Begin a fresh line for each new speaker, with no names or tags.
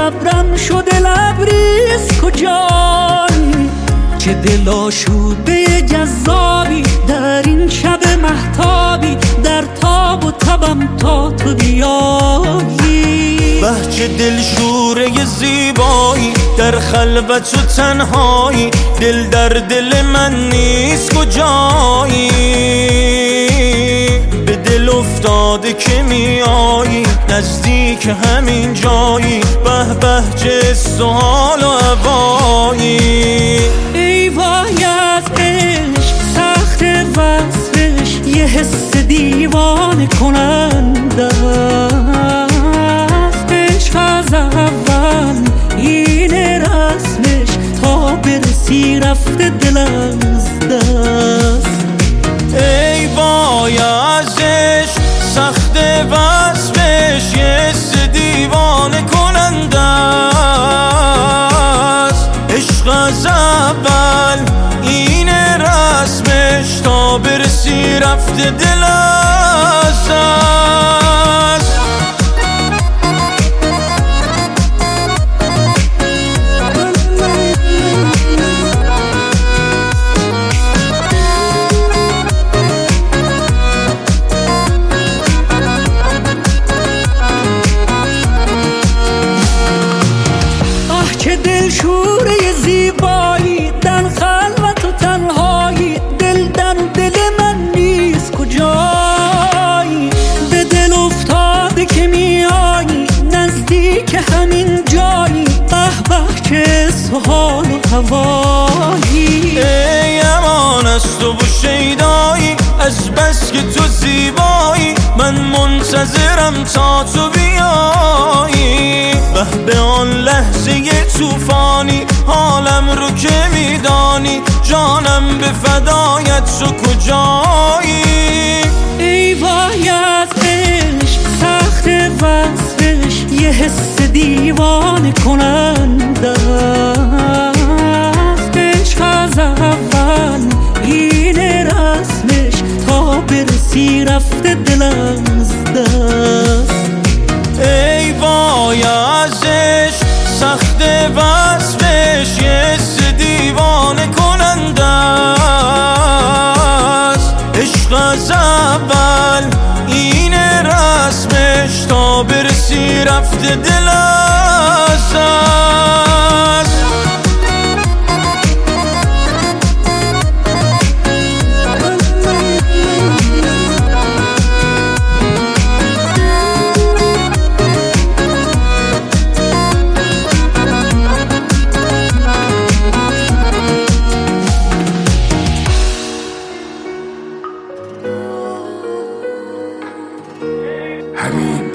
صبرم شده لبریز کجایی، چه دل آشوده جذابی در این شب مهتابی، در تاب و تبم تا تو بیایی.
بهچه دلشوره زیبایی در خلوت و تنهایی، دل در دل من نیست کجایی، به دل افتاده که میایی نزدیک همین جایی، به به چه حال و هوایی.
ای وای از عشق سخت وصفش، یه حس دیوانه کننده است. عشق از اول اینه رسمش، تا برسی رفته دل از دست.
ای وای از عشق سخت وصفش، یه حس دیوانه کننده است. عشق از اول اینه رسمش، تا برسی رفته دل از دست.
چه دلشوره زیبایی در خلوت و تنهایی، دل در دل من نیست کجایی، به دل افتاده که میایی نزدیک همین جایی، به به چه حال و هوایی.
ای امان از تو و شیدایی، از بس که تو زیبایی من منتظرم تا تو بیایی. به آن لحظه طوفانی حالم رو که میدانی، جانم به فدایت تو کجایی.
ای وای از عشق سخت وصفش، یه حس دیوانه کننده است. عشق از اول اینه رسمش، تا برسی رفته دل از دست.
ای وای از عشق سخت وصفش، یه حس دیوانه کننده است. عشق از اول اینه رسمش، تا برسی رفته دل از دست.
همین